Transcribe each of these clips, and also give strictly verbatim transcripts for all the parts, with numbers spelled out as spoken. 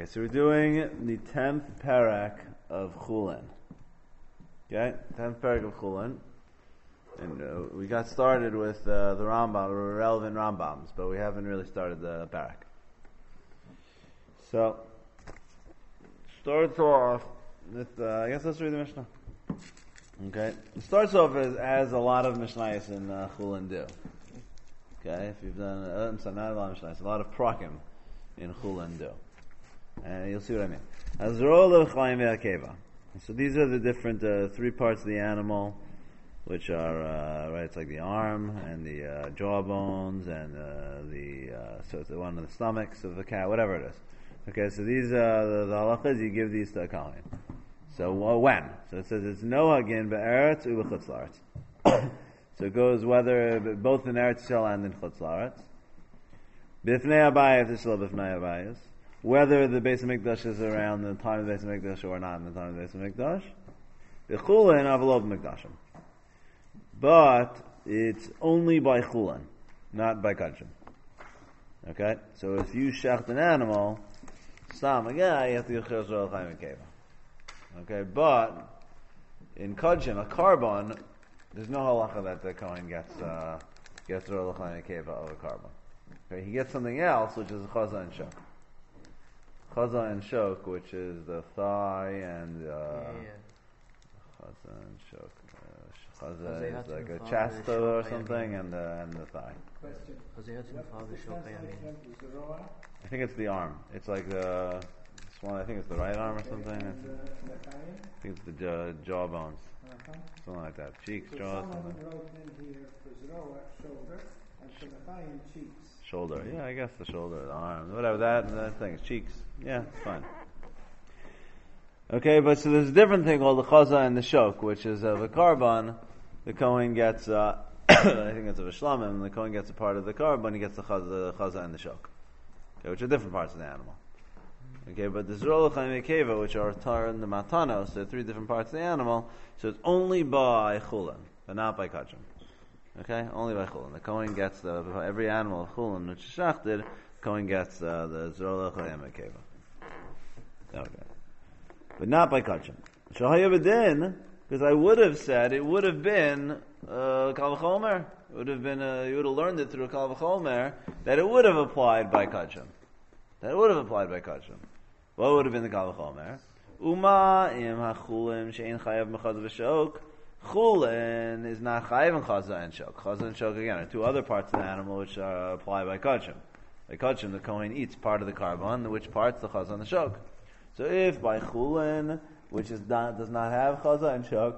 Okay, so we're doing the tenth parak of Chulin. Okay, tenth parak of Chulin. And uh, we got started with uh, the Rambam, relevant Rambams, but we haven't really started the parak. So, starts off with, uh, I guess let's read the Mishnah. Okay, it starts off as, as a lot of Mishnayos in uh, Chulin do. Okay, if you've done, uh, I'm sorry, not a lot of Mishnayos, a lot of Prakim in Chulin do. And you'll see what I mean. Azrol Chaim Ve'akeva. So these are the different uh, three parts of the animal, which are uh, right. It's like the arm and the uh, jawbones and uh, the uh, so it's the one of the stomachs of the cat, whatever it is. Okay, so these uh, the, the halachas you give these to a kohen. So uh, when? So it says it's nohagin be'eretz u'b'chutz la'aretz. So it goes whether both in Eretz Yisrael and in chutz la'aretz. B'fnei abayis is still b'fnei abayis. Whether the Beis Hamikdash is around the time of the Beis Hamikdash or not in the time of the Beis Hamikdash. The Chulin avalov Mikdashim. But it's only by Chulin, not by Kachim. Okay? So if you shecht an animal, Stam, again, you have to get Chazor Chaim and Keva. Okay? But in Kachim, a carbon, there's no halacha that the Kohen gets, uh, gets Zor Chaim and Keva of a carbon. Okay? He gets something else, which is a Chaza and Shok. Chaza and Shok, which is the thigh and, uh, yeah, yeah. Chaza and Shok. Chaza is like a chasta or something, and the and the thigh. Question. I think it's the arm. It's like the it's one. I think it's the right arm or something. It's, I think it's the uh, jaw bones, uh-huh. Something like that. Cheeks, so jaws. Someone wrote in here for Zroa, shoulder, and for the thigh and cheeks. Shoulder, yeah, I guess the shoulder, the arm, whatever that that thing is. Cheeks, yeah, it's fine. Okay, but so there's a different thing called the chaza and the shok, which is of a carbon. The Kohen gets, uh, I think it's of a shlamim, and the Kohen gets a part of the carbon, he gets the chaza, the chaza and the shok. Okay, which are different parts of the animal. Okay, but the zrola chaim keva, which are tar and the matanos, they're three different parts of the animal, so it's only by chulin, but not by kachim. Okay, only by chulin. The Kohen gets the, every animal of chulin, which is shachted, the Kohen gets uh, the zrola chaim keva. Okay. But not by kachim. Shahayavadin, because I would have said it would have been uh, kal v'chomer. It would have been uh, you would have learned it through kal v'chomer that it would have applied by kachim. That it would have applied by kachim. What would have been the kal v'chomer? Uma im hachulim shein chayav mechaz v'shok. Chulin is not chayav and chaza and shok. Chaza and shok again are two other parts of the animal which are applied by kachim. By kachim, the kohen eats part of the carbon, which parts the chaza and the shok. So if by chulin, which is not, does not have chaza and shok,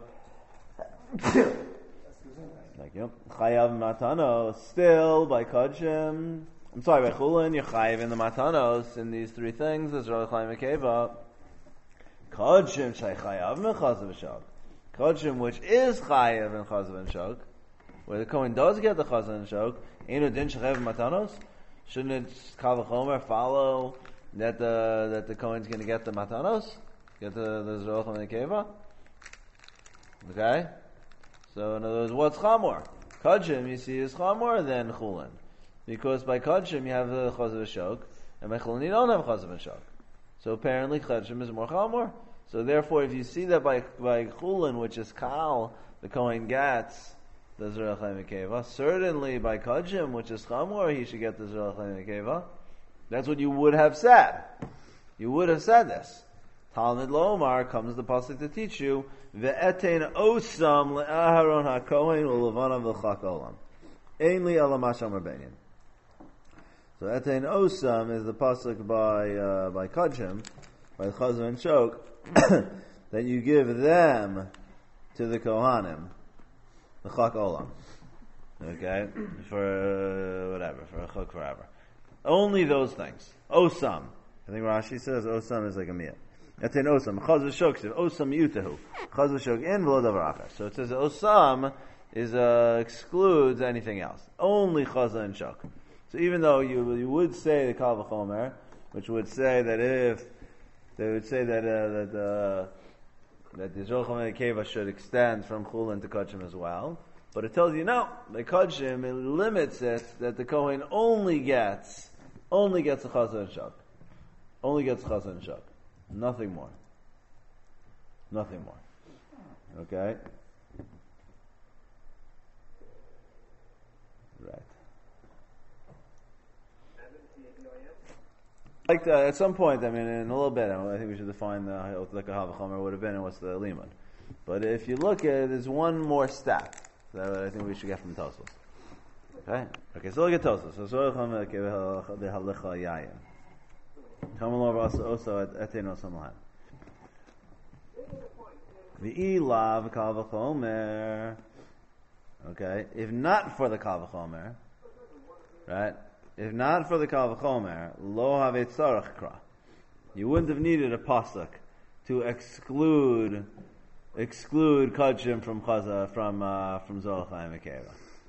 like you, chayav matanos, still by kachim, I'm sorry, by chulin, you're chayav in the matanos, in these three things, as Rav Chaim Akeva, kachim shay chayav me chaza v'shok, kachim which is chayav in chaza and shok, where the kohen does get the chaza and shok, enu din shechayav matanos, shouldn't it kal v'chomer follow that the that the Kohen's going to get the matanos, get the the zroch and the keva. Okay, so in other words, what's chamor? Kachim, you see, is chamor than chulin, because by kachim you have the chazav v'shok, and by chulin you don't have chazav v'shok. So apparently kachim is more chamor. So therefore, if you see that by by chulin, which is kal, the Kohen gets the zroch and the keva. Certainly by kachim, which is chamor, he should get the zroch and the keva. That's what you would have said. You would have said this. Talmud Lomar comes the pasuk to teach you ve'etein osam le'aharon hakohen u'levanav v'chak olam ein li alamasham rabbein. So etein osam is the pasuk by uh, by Kachim, by Chazar and Shok, that you give them to the Kohanim the chak olam. Okay, for uh, whatever, for a chuk forever. Only those things. Osam. I think Rashi says Osam is like a miyah. That's in Osam. Chaz v'shok says Osam yutahu. Chaz v'shok in v'lo davar acher. So it says Osam is uh, excludes anything else. Only Chaz and Shok. So even though you you would say the Kal v'chomer, which would say that if they would say that uh, that uh, that the Zolcham Keva should extend from Chulin to Kachim as well. But it tells you no, the Kachim, it limits it that the Kohen only gets only gets a Chazar and Shok. only gets chazan and shak. Nothing more. Nothing more. Okay? Right. Like the, at some point, I mean, in a little bit, I think we should define the what the Havachomer would have been and what's the limud. But if you look at it, there's one more step that I think we should get from Tosfos. Okay? Okay, so look at Tosfos. So the halacha yayin. Come along also at Etenos Samlahan. The ilav Kavachomer. Okay? If not for the Kavachomer, right? If not for the Kavachomer, lo have tzarach kra. You wouldn't have needed a pasuk to exclude exclude kachim from chaza from uh, from Zohar Chaim Akeva.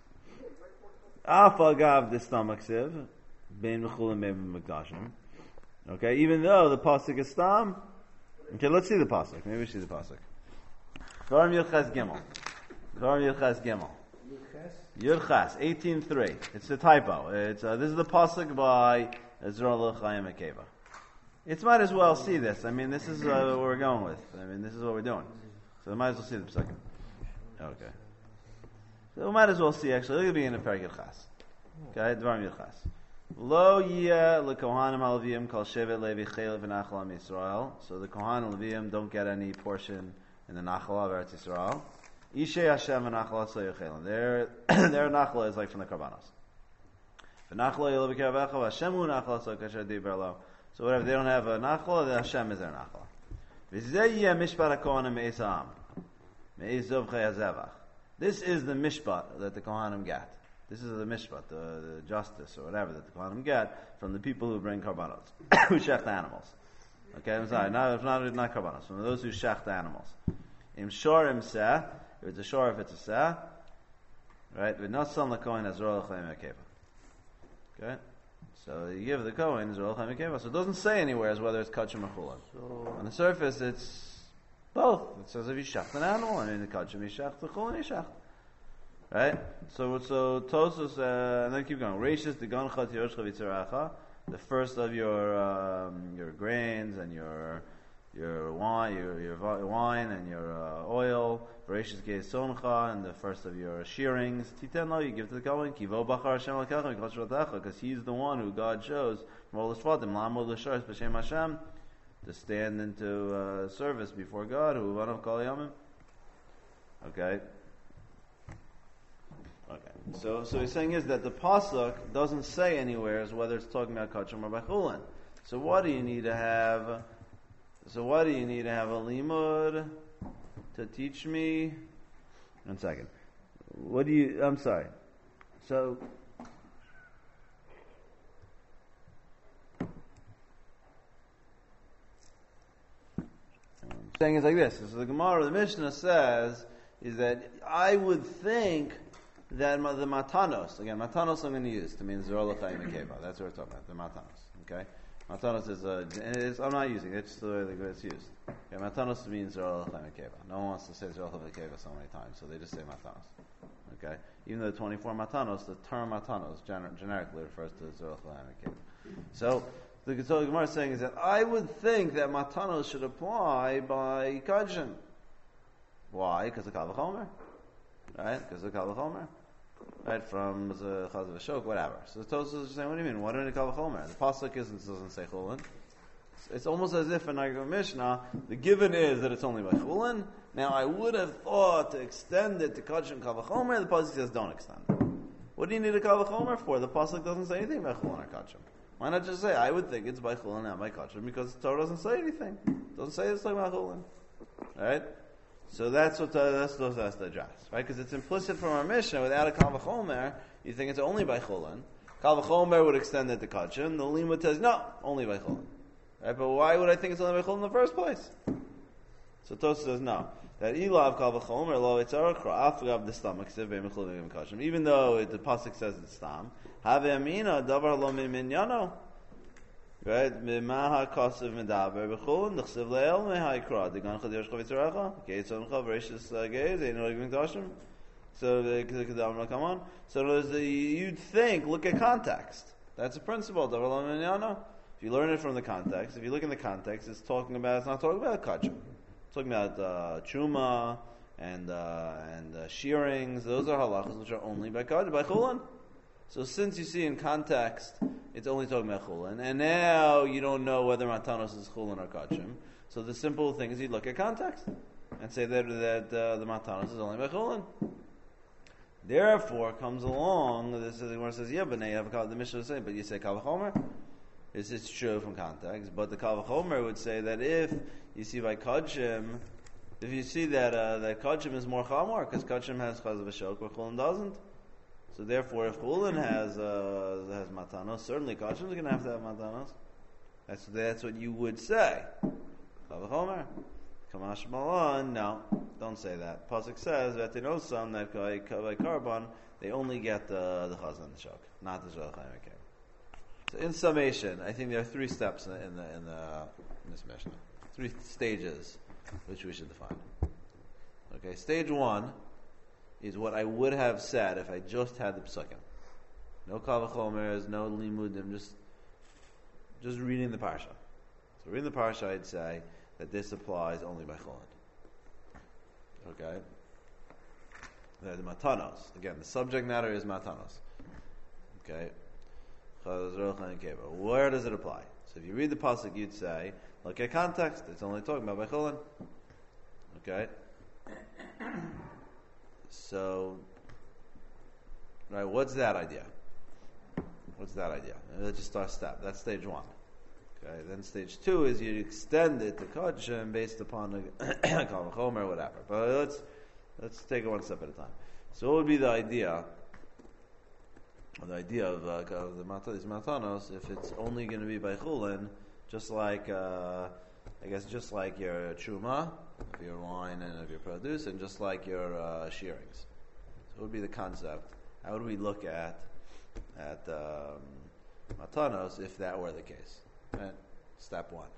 Afa gav the stomach siv bein mechulim bein mekdashim. Okay, even though the pasuk is stam. Okay, let's see the pasuk. Maybe we see the pasuk. Dvarim Yudches Gimel. Dvarim Yudches Gimel. Yudches eighteen three. It's a typo. It's uh, this is the pasuk by Zohar Chaim Akeva. It might as well see this. I mean, this is uh, what we're going with. I mean, this is what we're doing. So we might as well see the second. Okay. So we might as well see, actually, look at the beginning of Perek Yudches. Okay, Dvarim Yudches. Lo yeh lekohanim haLevim kol shevet levi chelev v'nachal am Yisrael. So the Kohanim and Levim don't get any portion in the Nachal of Eretz Yisrael. Ishe Hashem v'nachal atzlo yochelim. Their their Nachal is like from the Karbanos. V'nachal yelo b'kervecha v'Hashem hu nachal atzlo kasher diber lo. So whatever, they don't have a Nachal, the Hashem is their Nachal. V'zeh yeh mishpat haKohanim me'ez ha'am. Me'ez zovchei hazevach. This is the mishpat that the Kohanim get. This is the mishpat, the, the justice or whatever that the Kohanim get from the people who bring karbanos, who shecht animals. Okay, I'm sorry, not not not karbanos, from those who shecht animals. Im shorim seh, if it's a shor, if it's a seh, right? But not some the Kohen as royal chaim akeva. Okay, so you give the Kohen as royal chaim akeva. So it doesn't say anywhere as whether it's kachim or chulin. So on the surface, it's both. It says if you shecht an animal, and in the kachim you shecht the chulin, you shecht. Right? So, so Tosos, uh, and then keep going. Reishis the gancha tiyoshcha v'tziracha, the first of your um, your grains and your your wine, your your wine and your uh, oil. Reishis geisoncha, and the first of your shearings. Titen lo, you give to the Kohen. Kivo bachar Hashem l'kecha v'kol shvatecha, because he's the one who God chose from all the shvatim. La'amod l'sharis b'shem Hashem, to stand into uh, service before God. Who vanav kol yamim. Okay. Okay, so so he's saying is that the pasuk doesn't say anywhere as whether it's talking about kachim or bechulin. So what do you need to have? So what do you need to have a limud to teach me? One second. What do you? I'm sorry. So. Saying is like this. So the Gemara, the Mishnah says is that I would think that the matanos, again, matanos I'm going to use to mean Zohar Chaim Akeva. That's what we're talking about, the matanos. Okay? Matanos is a, it's, I'm not using it, it's the way it's used. Okay, matanos means Zohar Chaim Akeva. No one wants to say Zohar Chaim Akeva so many times, so they just say matanos. Okay? Even though the twenty-four matanos, the term matanos gener- generically refers to Zohar Chaim Akeva. So, the Gemara is saying is that I would think that matanos should apply by kajim. Why? Because of Kavachomer. Right? Because of Kavachomer. Right? From the Chaz of Ashok, whatever. So the Tosfos is saying, what do you mean? What do you Kavachomer? The Pasuk isn't, doesn't say Chulin. It's, it's almost as if in our Mishnah, the given is that it's only by Chulin. Now I would have thought to extend it to Kachim Kavachomer, the Pasuk says don't extend it. What do you need a Kavachomer for? The Pasuk doesn't say anything about Chulin or Kachim. Why not just say, I would think it's by Chulin, not by Kachim, because the Torah doesn't say anything. It doesn't say it's talking about Chulin. Right? So that's what uh, that's what has to address, right? Because it's implicit from our Mishnah. Without a Kal V'chomer, you think it's only by Chulin. Kal V'chomer would extend it to Kachim. The Limud says no, only by Chulin. Right? But why would I think it's only by Chulin in the first place? So Tosfos says no. That Ilav Kal V'chomer lo etzarach ra'afgav the stomach siv be'mechulin Kachim. Even though it, the pasuk says it's stam, have amina davar lo min minyano. Right? Mimaha kasev medaber b'chulin nechsev le'el mehaikra degan chadish chavitzaracha keitzon chavrishis geiz ein roigim dashim. So the kedam come on. So you'd think, look at context. That's a principle. Davar lo minyano. If you learn it from the context, if you look in the context, it's talking about, it's not talking about kachim. It's talking about uh, truma and uh, and uh, shearings. Those are halachas which are only by kachim, by chulin. So since you see in context, it's only talking about chulin, and now you don't know whether matanos is chulin or kachim. So the simple thing is you look at context and say that that uh, the matanos is only by chulin. Therefore, comes along. This is the Gemara says, yeah, but now you have a, the Mishnah is saying, but you say kal v'chomer. This is true from context, but the kal v'chomer would say that if you see by kachim, if you see that uh, that kachim is more chamor, because kachim has chaz v'shok, where chulin doesn't. So therefore, if chulin has uh, has matanos, certainly kachim is going to have to have matanos. That's that's what you would say. Kal v'chomer. Kamash Malon, no, don't say that. Pasuk says that they know some that by, by carbon they only get the the chazan and the shok, not the zrel chaim. So in summation, I think there are three steps in the in, the, in, the, in this Mishnah, three stages which we should define. Okay, stage one is what I would have said if I just had the psukim. No kal v'chomers, no limudim, just just reading the parsha. So reading the parsha, I'd say that this applies only by chulin. Okay? The matanos. Again, the subject matter is matanos. Okay? Where does it apply? So if you read the pasuk, you'd say, look at context, it's only talking about by chulin. Okay? So, right, what's that idea? What's that idea? Let's just start step. That's stage one. Okay, then stage two is you extend it to kachim based upon the kal v'chomer or whatever. But let's let's take it one step at a time. So what would be the idea? The idea of, uh, of the mat- these matanos, if it's only going to be by chulin, just like uh, I guess just like your truma of your wine and of your produce, and just like your uh, shearings. So what would be the concept? How would we look at at um, matanos if that were the case? Right? Step one.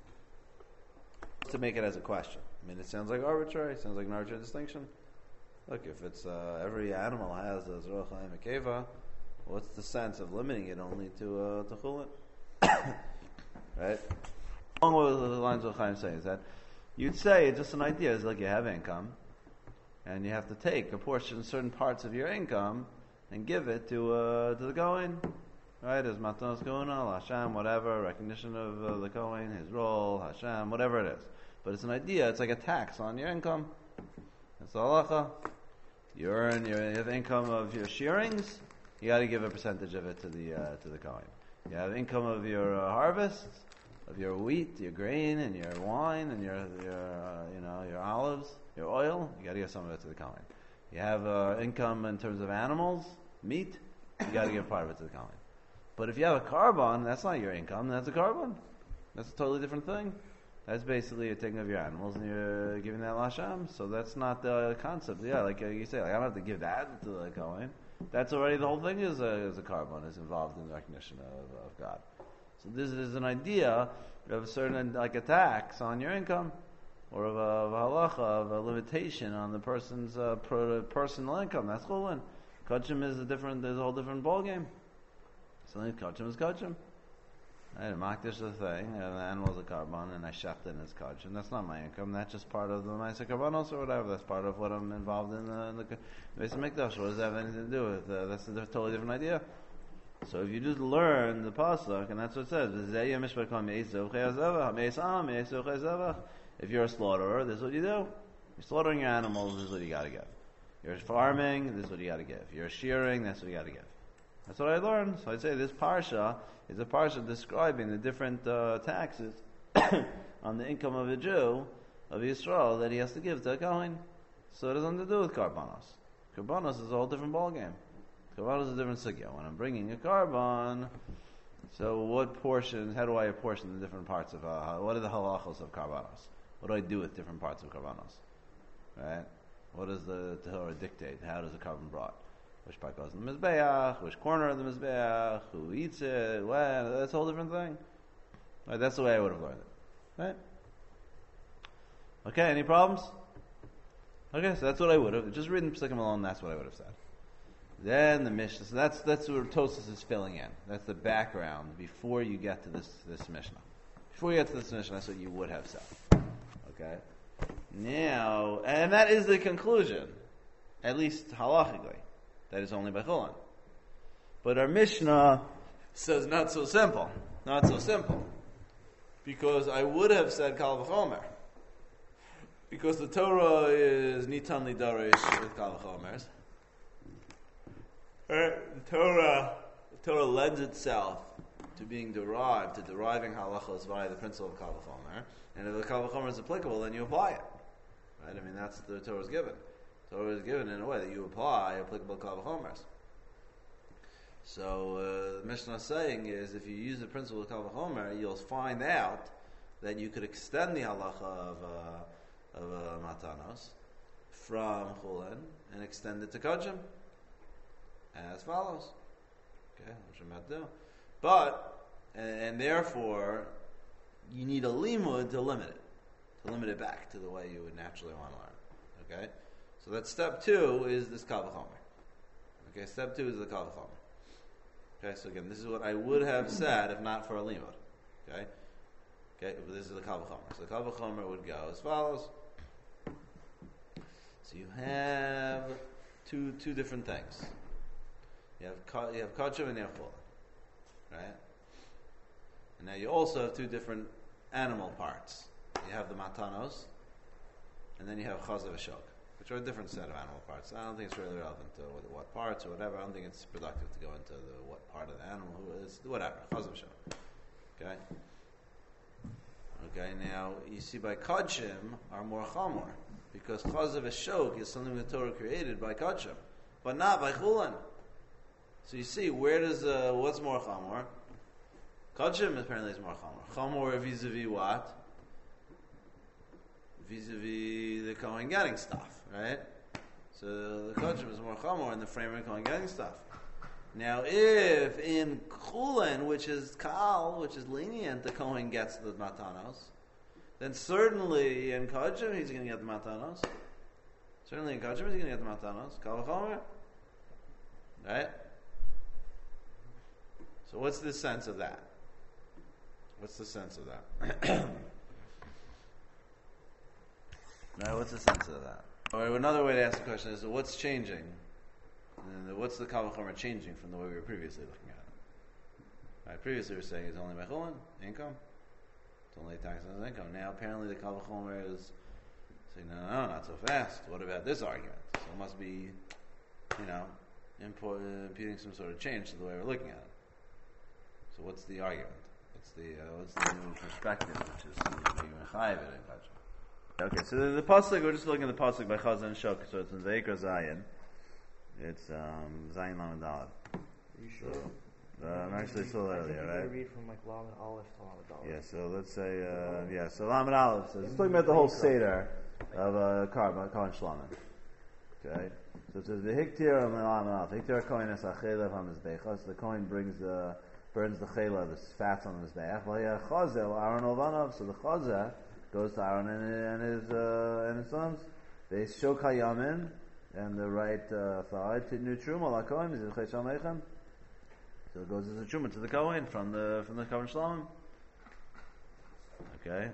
To make it as a question. I mean, it sounds like arbitrary. It sounds like an arbitrary distinction. Look, if it's uh, every animal has a zrel chaim akeva, what's the sense of limiting it only to uh, to chulin? Right? Along with the lines of Chaim saying is that you'd say it's just an idea. It's like you have income, and you have to take a portion, certain parts of your income, and give it to uh, to the Kohen. Right, as matanos going on, Hashem, whatever, recognition of uh, the Kohen, his role, Hashem, whatever it is. But it's an idea, it's like a tax on your income. That's the halacha. You earn your, you have income of your shearings, you got to give a percentage of it to the uh, to the Kohen. You have income of your uh, harvest, of your wheat, your grain, and your wine, and your your uh, you know your olives, your oil. You got to give some of it to the Kohen. You have uh, income in terms of animals, meat. You got to give part of it to the Kohen. But if you have a carbon, that's not your income, that's a carbon. That's a totally different thing. That's basically you're taking of your animals and you're giving that Lashem. So that's not the concept. Yeah, like uh, you say, like, I don't have to give that to the Kohen. That's already, the whole thing is a, is a carbon, is involved in the recognition of, of God. So this is an idea of a certain, like a tax on your income, or of a, of a halacha, of a limitation on the person's uh, pro, personal income. That's chulin. Kachim is a different, there's a whole different ballgame. So then kachim is kachim. Right, a makdish is a thing, and the animal is a carbon, and I shecht it as kachim. That's not my income. That's just part of the ma'aser karbanos or whatever. That's part of what I'm involved in the, in the Beis Hamikdash. What does that have anything to do with? Uh, that's a totally different idea. So if you just learn the pasuk, and that's what it says. If you're a slaughterer, this is what you do. You're slaughtering your animals. This is what you got to give. You're farming. This is what you got to give. You're shearing. That's what you got to give. That's what I learned. So I'd say this parsha is a parsha describing the different uh, taxes on the income of a Jew, of Yisrael, that he has to give to a Kohen. So it has nothing to do with karbanos. Karbanos is a whole different ballgame. Karbanos is a different sugya. When I'm bringing a carbon, so what portion, how do I apportion the different parts of, uh, what are the halachos of karbanos? What do I do with different parts of karbanos? Right? What does the Torah dictate? How does a carbon brought? Which part goes in the Mizbeach, which corner of the Mizbeach, who eats it, when, that's a whole different thing. Right, that's the way I would have learned it. Right? Okay, any problems? Okay, so that's what I would have. Just reading Psukim alone, that's what I would have said. Then the Mishnah. So that's that's where Tosfos is filling in. That's the background before you get to this this Mishnah. Before you get to this Mishnah, that's what you would have said. Okay. Now, and that is the conclusion, at least halachically, that is only by chulin. But our Mishnah says not so simple, not so simple, because I would have said kal v'chomer, because the Torah is nitan lidarish with kal v'chomers. The Torah, the Torah lends itself to being derived, to deriving halachos via the principle of kal v'chomer, and if the kal v'chomer is applicable, then you apply it. Right? I mean, that's the Torah is given. The Torah is given in a way that you apply applicable kal v'chomers. So uh, the Mishnah is saying is, if you use the principle of kal v'chomer, you'll find out that you could extend the halacha of uh, of uh, matanos from chulin and extend it to kachim as follows. Okay, what I'm about to do. But and, and therefore, you need a limud to limit it, to limit it back to the way you would naturally want to learn. Okay, so that step two is this kal v'chomer. Okay, step two is the kal v'chomer. Okay, so again, this is what I would have said if not for a limud. Okay, okay, but this is the kal v'chomer. So the kal v'chomer would go as follows. So you have two two different things. You have you have kachim and you have chulin, right? And now you also have two different animal parts. You have the matanos, and then you have chazav v'shok, which are a different set of animal parts. I don't think it's really relevant to what, what parts or whatever. I don't think it's productive to go into the what part of the animal, who is whatever chazav v'shok. Okay. Okay. Now you see, by kachim are more chamor because chazav v'shok is something the Torah created by kachim, but not by chulin. So you see, where does uh, what's more chamor? Kachim apparently is more chamor. Chamor vis-a-vis what? Vis-a-vis the Kohen getting stuff, right? So the kachim is more chamor in the framework of Kohen getting stuff. Now, if in chulin, which is kal, which is lenient, the Kohen gets the matanos, then certainly in kachim he's going to get the matanos. Certainly in kachim he's going to get the matanos. Kal v'chomer, right? So what's the sense of that? What's the sense of that? Now, what's the sense of that? Or another way to ask the question is, what's changing? And what's the kal v'chomer changing from the way we were previously looking at it? Right, previously we were saying it's only by chulin, income. It's only tax on his income. Now apparently the kal v'chomer is saying, no, no, no, not so fast. What about this argument? So it must be, you know, import, imputing some sort of change to the way we're looking at it. So what's the argument? What's the uh, what's the new perspective, which is being mechayev it in kachim? Okay, so the, the pasuk, we're just looking at the pasuk by Chazan Shok. So it's in Zeikra Zayin. It's um, Zayin Lamed Daled. Are you sure? So, uh, I'm actually still earlier, right? You read from like Lamed Aleph to Lamed Daled. Yeah. So let's say, uh, yeah. So Lamed Aleph says it's talking about the whole seder of a carbon, Kohen Shlomo. Okay. So it says the hiktir of Lamed Aleph. Hiktir Kohen es achelev hamizbecha. So the Kohen brings the burns the chela, the fats on the mizbeach. V'haya chazel Aaron Olvanov. So the chazel goes to Aaron and, and his uh, and his sons. They shok hayamin and the right uh, thigh to new truma la kohen is the chesham meichem. So it goes as a truma to the kohen from the from the kohen shalom. Okay.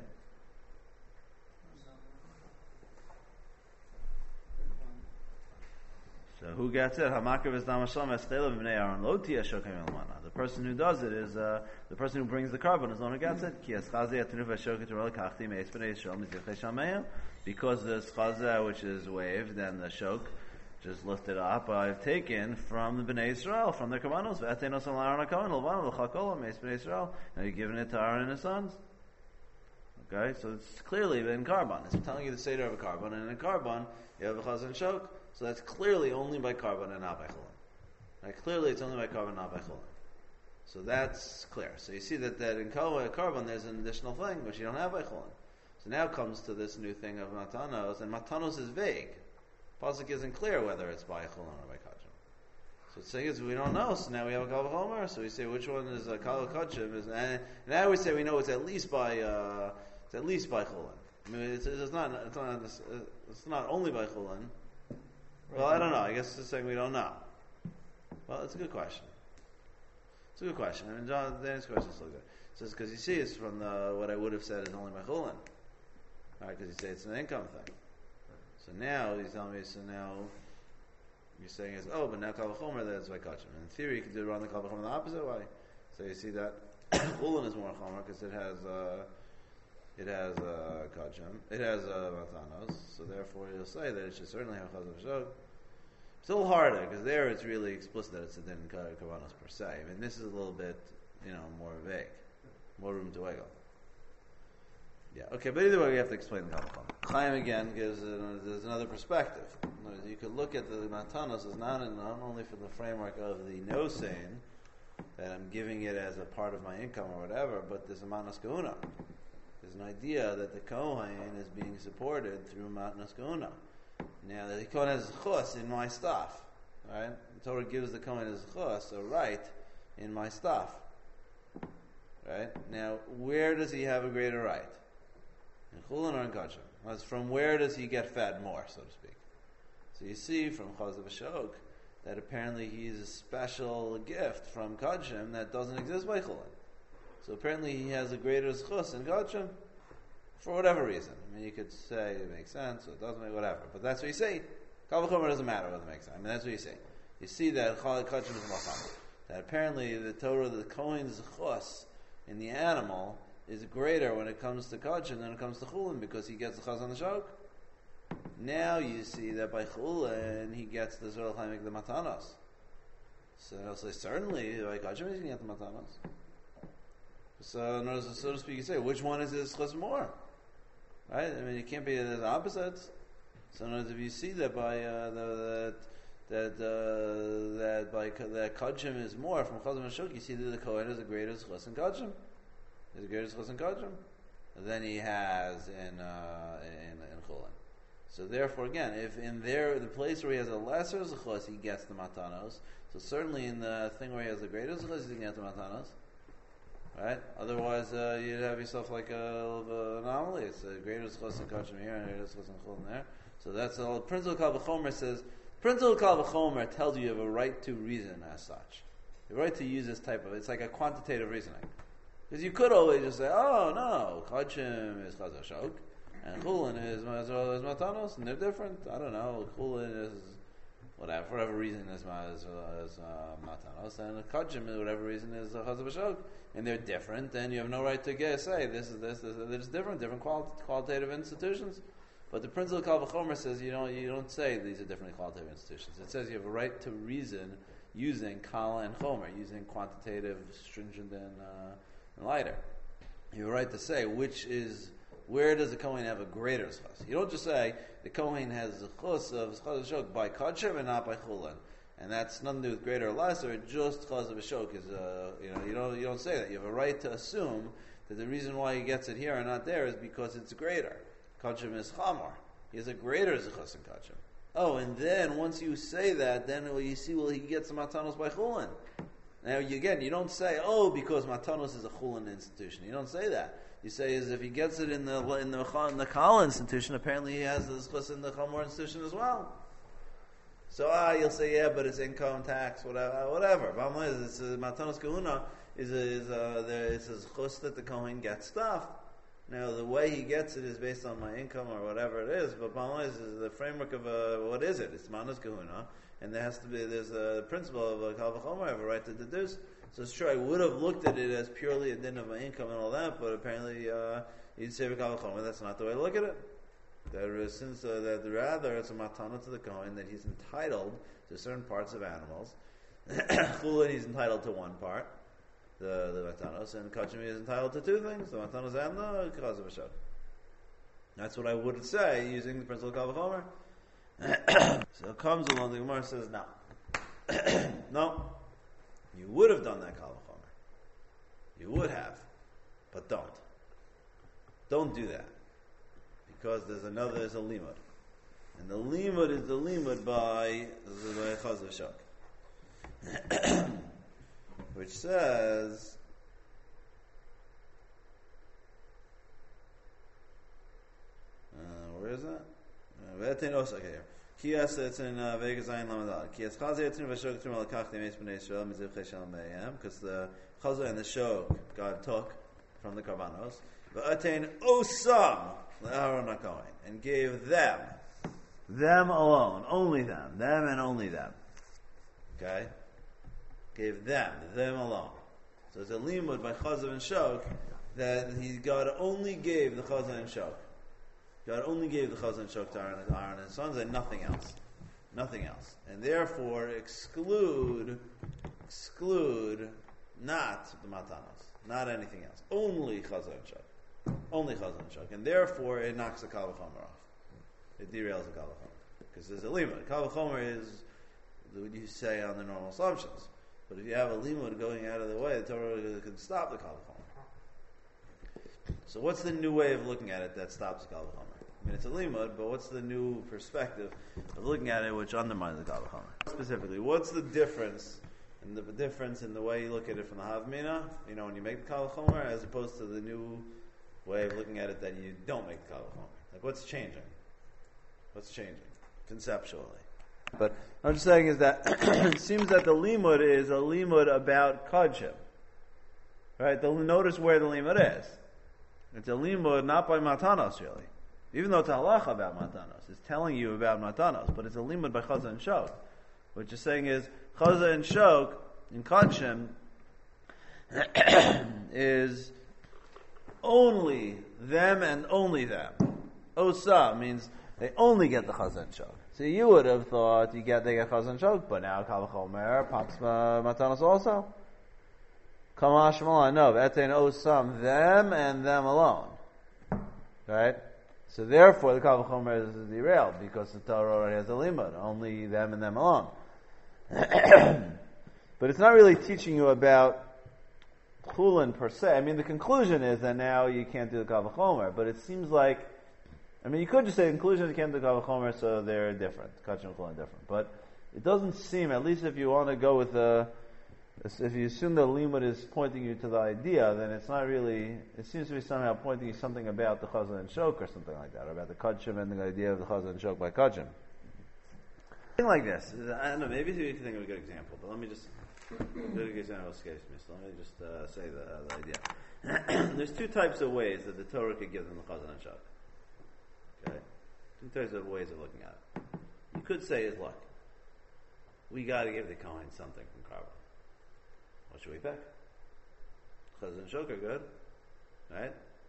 So who gets it? Hamakav is damashlam estelav b'nei Aaron lo tia shokem elmana. The person who does it is uh, the person who brings the carbon is the one who gets it. Ki eschazi atenu v'shoket rol kachti meis b'nei Yisrael mizirchei shameim. Because the schaza which is waved and the shok just lifted up, I've taken from the b'nei Yisrael, from their karbanos. V'atenos al Aaron hakohen l'vana l'chakola meis b'nei Yisrael. Now you're giving it to Aaron and his sons. Okay, so it's clearly in carbon. It's telling you the seder of a carbon, and in carbon you have a chazan and shok. So that's clearly only by carbon and not by chulin. Right? Clearly it's only by carbon, not by chulin. So that's clear. So you see that, that in carbon there's an additional thing which you don't have by chulin. So now comes to this new thing of matanos, and matanos is vague. Pasuk isn't clear whether it's by chulin or by kachim. So the thing is we don't know. So now we have a kal v'chomer. So we say which one is a kal kachim? Is and now we say we know it's at least by uh, it's at least by chulin. I mean it's, it's not it's not it's not only by chulin. Well, I don't know. I guess it's saying we don't know. Well, it's a good question. It's a good question. I mean, John, Danny's question is so good. It says, because you see, it's from the, what I would have said is only by chulin. Alright, because you say it's an income thing. So now, he's telling me, so now, you're saying is, oh, but now kal v'chomer, that's by kachim. In theory, you could do it around the kal v'chomer the opposite way. So you see that chulin is more chomer, because it has, uh, it has, uh, kachim, it has, uh, matanos, so therefore you'll say that it should certainly have chaz v'shog. It's a little harder, because there it's really explicit that it's a din kavanos per se. I mean, this is a little bit, you know, more vague. More room to wiggle. Yeah, okay, but either way we have to explain the Kal V'chomer. Chaim again gives uh, there's another perspective. You could look at the matanos as not, in, not only from the framework of the no saying, that I'm giving it as a part of my income or whatever, but there's a matnas kahuna. There's an idea that the Kohen is being supported through matnas kahuna. Now, the Kohen has chus in my stuff, right? The Torah gives the Kohen his chus, a right, in my stuff, right? Now, where does he have a greater right? In chulin or in kachim? Well, from where does he get fed more, so to speak? So you see from chaz v'shog that apparently he's a special gift from kachim that doesn't exist by chulin. So apparently he has a greater chus in kachim, for whatever reason. I mean, you could say it makes sense, or it doesn't make whatever. But that's what you say. Kal v'chomer doesn't matter whether it makes sense. I mean, that's what you say. You see that chal kachim is macham. That apparently the Torah, the Kohen's chus in the animal is greater when it comes to kachim than it comes to chulin, because he gets the chaz on the shog. Now you see that by chulin he gets the zorah chaimik the matanos. So I'll say certainly by kachim he's going to get the matanos. So, in other words, so to speak, you say which one is his chus more? Right? I mean, it can't be the opposites. So, in other words, if you see that by uh, the, that that uh, that by that kachim is more from chazam and shuk, you see that the kohen is the greatest chus in kachim. Is the greatest chus in kachim than he has in uh, in in chulin. So, therefore, again, if in there the place where he has a lesser chus, he gets the matanos. So, certainly in the thing where he has the greatest chus, he can get the matanos. Right? Otherwise, uh, you'd have yourself like a, a anomaly. It's a greater chus in kachim here and a greater chus in chulin there. So that's all. Principle Kal V'chomer says. Principle Kal V'chomer tells you you have a right to reason as such. You have a right to use this type of. It's like a quantitative reasoning. Because you could always just say, "Oh no, kachim is chaz v'shog, and chulin is is matanos, and they're different." I don't know. Chulin is whatever, for whatever reason is is, is uh, matanos, and kachim, for whatever reason, is chaz v'shog. And they're different, then you have no right to get, say this is this, this, this is different, different quali- qualitative institutions. But the principle of Kal V'chomer says you don't you don't say these are different qualitative institutions. It says you have a right to reason using Kal and Chomer, using quantitative, stringent, and, uh, and lighter. You have a right to say which is where does the Kohen have a greater chus. You don't just say the Kohen has a chus of chaz v'shog by kachim and not by chulin. And that's nothing to do with greater or lesser. Just chaz v'shog is, uh, you know, you don't you don't say that. You have a right to assume that the reason why he gets it here and not there is because it's greater. Kachim is chamor. He has a greater zechus in kachim. Oh, and then once you say that, then well, you see, well, he gets the matanos by chulin. Now, you, again, you don't say, oh, because matanos is a chulin institution. You don't say that. You say, is if he gets it in the in the in the kal institution, apparently he has the zechus in the chamor institution as well. So ah, you'll say yeah, but it's income tax, whatever. Whatever. V'amay is it's uh, matanos kahuna is a, is a, there is a chus that the kohen gets stuff. Now the way he gets it is based on my income or whatever it is. But v'amay is, is the framework of uh, what is it? It's matanos kahuna, and there has to be there's a principle of uh, kal v'chomer. I have a right to deduce. So it's true. I would have looked at it as purely a din of my income and all that, but apparently uh, you'd say kal v'chomer. That's not the way to look at it. There is, since uh, that rather it's a matana to the kohen that he's entitled to certain parts of animals. Chulin he's entitled to one part, the the matanos, and kachim is entitled to two things: the matanos and the chaz v'shog. That's what I would say using the principle of kal v'chomer. So it comes along. The Gemara says, "No, no, you would have done that kal v'chomer. You would have, but don't. Don't do that." Because there's another, there's a limud. And the limud is the limud by the chaz v'shog. Which says, uh, where is that? Okay, here. Kiyas it's in Vegas Zayin Lamadal. Kiyas Chazay Etzim Vashok Trim Alakach Demes Bnei Yisrael Miziv Cheshel Me'em, because the Chazay and the Shok God took from the Karbanos. V'atein Osam L'Aaron HaKohen, and gave them, them alone, only them, them and only them. Okay, gave them, them alone. So it's a limud by Chazay and Shok that he God only gave the Chazay and Shok. God only gave the Chazan Shok to Aaron, Aaron and his sons, and nothing else, nothing else, and therefore exclude, exclude not the Matanos, not anything else, only Chazan Shok, only Chazan Shok, and therefore it knocks the Kal V'chomer off, it derails the Kal V'chomer, because there's a limud. Kal V'chomer is what you say on the normal assumptions, but if you have a limud going out of the way, the Torah can stop the Kal V'chomer. So what's the new way of looking at it that stops the Kal V'chomer? I mean, it's a limud, but what's the new perspective of looking at it which undermines the Kal V'chomer? Specifically, what's the difference in the difference in the way you look at it from the Havmina, you know, when you make the Kal V'chomer, as opposed to the new way of looking at it that you don't make the Kal V'chomer? Like, what's changing? What's changing conceptually? But what I'm just saying is that it seems that the limud is a limud about kodshim, right? The, notice where the limud is. It's a limud not by matanos really, even though it's a halacha about matanos. It's telling you about matanos, but it's a limud by chazah and shok. What you're saying is chazah and shok in kodshim is only them and only them. Osa means they only get the chazah and shok. So you would have thought you get they get chazah and shok, but now kal v'chomer pops matanos also. Kamash Malan, no, etein osam, them and them alone. Right? So therefore the Kal V'chomer is derailed, because the Torah already has a limud, only them and them alone. But it's not really teaching you about Chulin per se. I mean, the conclusion is that now you can't do the Kal V'chomer, but it seems like, I mean, you could just say the conclusion is you can't do the Kal V'chomer, so they're different. Kachim and Chulin are different. But it doesn't seem, at least if you want to go with the if you assume the limud is pointing you to the idea, then it's not really, it seems to be somehow pointing you something about the chazan and shok or something like that, or about the kodshim and the idea of the chazan and shok by kodshim. Something like this. I don't know, maybe you can think of a good example, but let me just, good example escapes me, so let me just uh, say the, uh, the idea. There's two types of ways that the Torah could give them the chazan and shok. Okay? Two types of ways of looking at it. You could say is, look, we got to give the Kohen something from Karban. What should we pick? Chazan and Shok are good, right?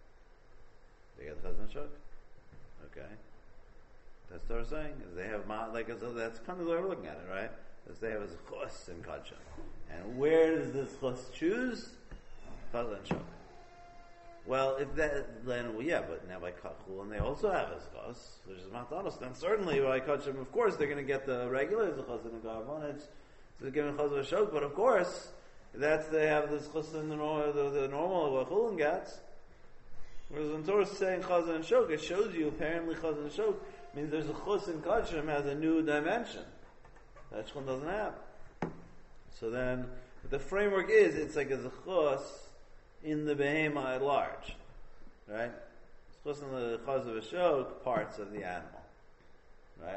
They get Chazan and Shok. Okay. That's what they're saying. Is they have ma- like so that's kind of the way we're looking at it, right? As they have a chus in Kodshim. And where does this chus choose? Chazan and Shok. Well, if that then well, yeah, but now by Kachul and they also have a chus, which is Matanos, then certainly by Kodshim, of course, they're going to get the regular the chus and the Gavon. It's they're giving Chazan and Shok, but of course. That's they have this chus in the normal, the, the normal what Chulin gets. Whereas when Torah is saying chazan and shok, it shows you apparently chazan and shok means there's a chus in kodshim has a new dimension that Shulin doesn't have. So then the framework is it's like as a chus in the behema at large, right? It's chus in the chaz of a shok parts of the animal, right?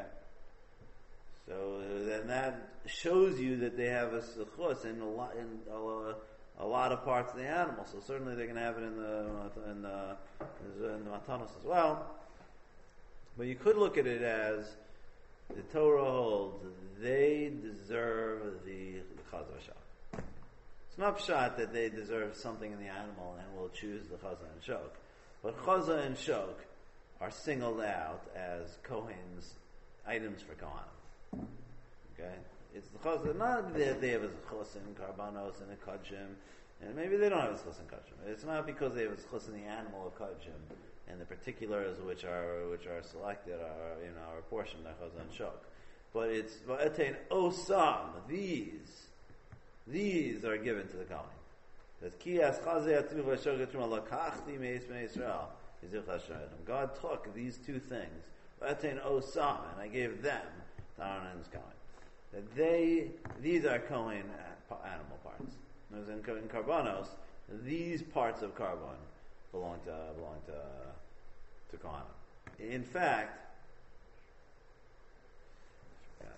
So then that shows you that they have a chus in a lot in a, a lot of parts of the animal. So certainly they're going to have it in the in the in the matanos as well. But you could look at it as the Torah holds they deserve the chaz v'shok. It's not pshat that they deserve something in the animal and will choose the chazan and shok. But chazan and shok are singled out as Kohen's items for Kohanim. Okay, it's the chos. Not that they have a chos in karbanos and a kodshim, and maybe they don't have a chos in kodshim. It's not because they have a chos in the animal of kodshim, and the particulars which are which are selected are you know are portioned by chos and shok. But it's va'etein osam. These these are given to the Kohen. That's kiyas chazei atu v'shok etum lakachti meis meIsrael. God took these two things. Va'etein osam, and I gave them. Aaron and his Kohen. That they, these are Kohen animal parts. As in, in Karbanos, these parts of Karban belong to belong to to Kohanim. In fact,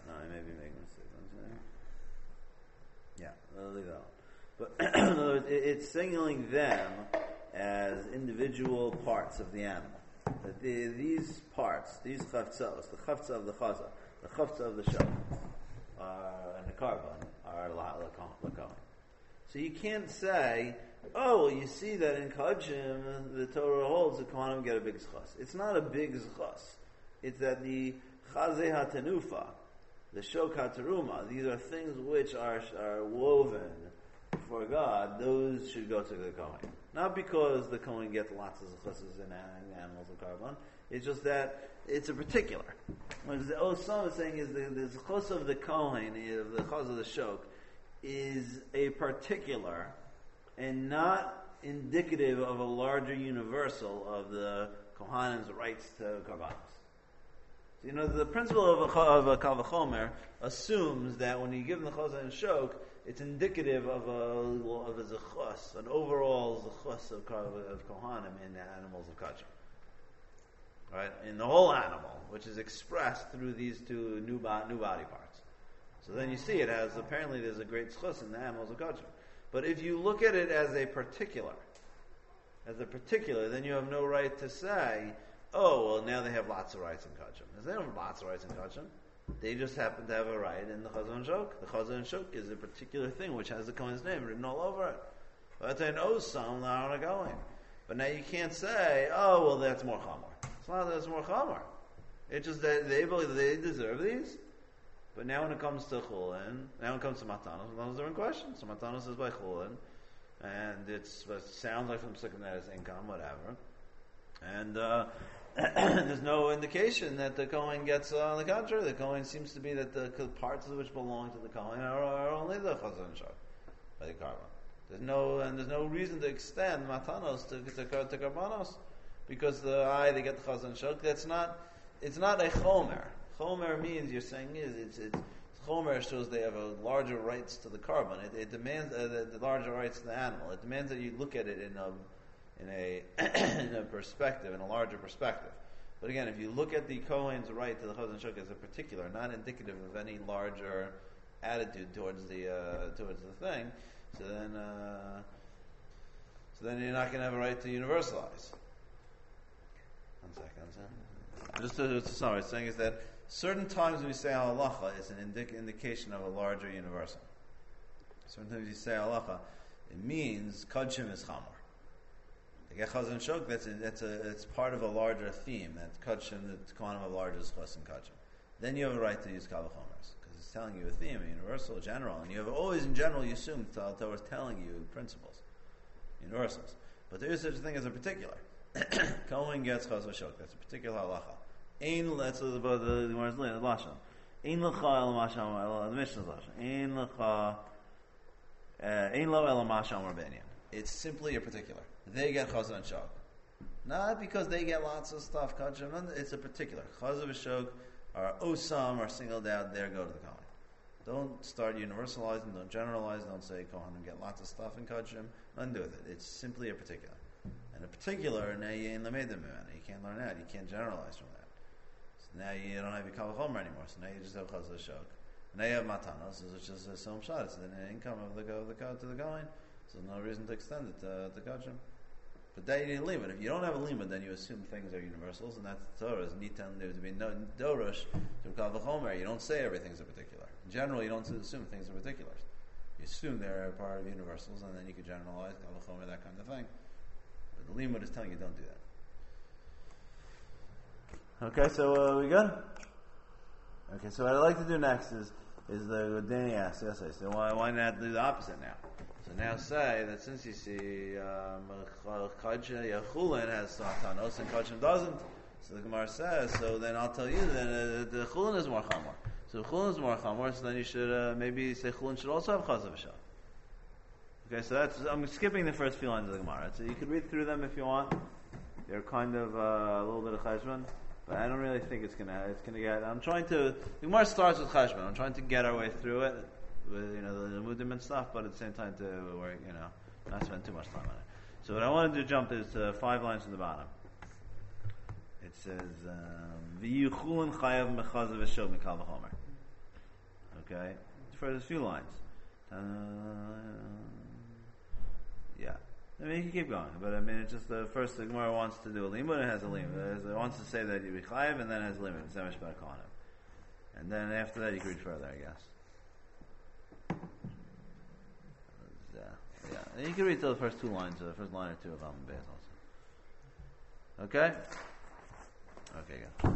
No, I may be making a mistake. Yeah, I'll leave that on. But in other words, it, it's signaling them as individual parts of the animal. That the, these parts, these chavtzos, the chavtza of the chaza, the chavtza of the shok, uh, and the carbon are lakohen. So you can't say, oh, well, you see that in Kachim, the Torah holds the Kohanim get a big zchus. It's not a big zchus. It's that the chazeh hatanufa, the shok hataruma, these are things which are are woven for God. Those should go to the Kohen. Not because the Kohen gets lots of zchuses in animals of carbon. It's just that it's a particular. What the Osam is saying is the, the zchus of the Kohen, of the chaz of the shok, is a particular and not indicative of a larger universal of the Kohanim's rights to karbanos. So, you know, the principle of a, of a kal v'chomer assumes that when you give them the chazan and shok, it's indicative of a of a zechus, an overall zechus of, of Kohanim in the animals of kachim. Right? In the whole animal, which is expressed through these two new, bo- new body parts. So then you see it as, apparently there's a great zechus in the animals of kachim. But if you look at it as a particular, as a particular, then you have no right to say, oh, well, now they have lots of rights in kachim. Because they don't have lots of rights in kachim. They just happen to have a right in the chazan and shok. The chazan and shok is a particular thing which has the Kohen's name written all over it. But they know some are going. But now you can't say, oh, well, that's more chamor. It's not that it's more chamor. It's just that they believe they deserve these. But now when it comes to chulin, now when it comes to matanos, those are in question. So matanos is by chulin, and it's, it sounds like from second that is income, whatever. And uh, there's no indication that the Kohen gets uh, on the contrary. The Kohen seems to be that the parts of which belong to the Kohen are, are only the chazan and shok by the carbon. There's no and there's no reason to extend matanos to to, to, to karbanos because the I they get the chazan and shok. That's not. It's not a chomer. Chomer means you're saying is it's it's chomer shows they have a larger rights to the carbon. It, it demands uh, the, the larger rights to the animal. It demands that you look at it in a in a in a perspective, in a larger perspective. But again, if you look at the Kohen's right to the chazan and shok as a particular, not indicative of any larger attitude towards the uh, towards the thing, so then uh, so then you're not going to have a right to universalize. One second. One second. Just to, to summarize, saying is that certain times when we say halacha, it's an indic- indication of a larger universal. Certain times you say halacha, it means kadshim is chamor. The chazan and shok, that's a, that's a, it's part of a larger theme. That kadshim, the kohanim of larger zchus and kadshim. Then you have a right to use kal v'chomers because it's telling you a theme, a universal, general, and you have always in general you assume the Torah is telling you principles, universals. But there is such a thing as a particular. Kohen gets chazan and shok. That's a particular halacha. Ein that's the the the words the lashon. Ein lecha el masham the Mishnah's lashon. Ein lecha ein lo el masham rabbeinu. It's simply a particular. They get chazan and shok, not because they get lots of stuff. It's a particular chazan and shok are osam are singled out. There go to the kohen. Don't start universalizing. Don't generalize. Don't say kohanim get lots of stuff in kachim. Nothing to do with it. It's simply a particular. And a particular now you ain't lamed them. You can't learn that. You can't generalize from that. Now you don't have your kal v'chomer anymore, so now you just have chazan and shok. Now you have matanos, which is a som shad. It's the income of the of the to the kohen, so there's no reason to extend it to the kachim. But that you need a limit. If you don't have a limit, then you assume things are universals, and that's the Torah's nitan there to be no dorosh to kal v'chomer. You don't say everything's a particular. In general, you don't assume things are particulars. You assume they're a part of universals, and then you can generalize kal v'chomer, that kind of thing. But the limit is telling you don't do that. Okay, so uh, we good? Okay, so what I'd like to do next is is the what Danny asked yesterday. So why why not do the opposite now? So now say that since you see Kachim Yachulin has Satanos and Kachim doesn't, so the Gemara says, so then I'll tell you that uh, the Chulin is more chamor. So Chulin is more chamor, so then you should uh, maybe say Chulin should also have Chazav Shah. Okay, so that's I'm skipping the first few lines of the Gemara. So you could read through them if you want. They're kind of uh, a little bit of cheshbon. But I don't really think it's gonna. It's gonna get. I'm trying to. The Gemara starts with cheshbon. I'm trying to get our way through it with you know the mudim and stuff, but at the same time to work, you know, not spend too much time on it. So what I wanted to jump is uh, five lines from the bottom. It says v'yu chulin chayav mechazav v'shok mikal v'chomer. Okay, for a few lines. Uh, yeah. I mean, you can keep going, but I mean, it's just the first the Gemara wants to do a limud, and it has a limud. It wants to say that you be chayiv, and then it has a limud. It's not much and then after that, you can read further, I guess. Yeah, yeah. And you can read till the first two lines, or the first line or two of Alman Beis also. Okay. Okay, good.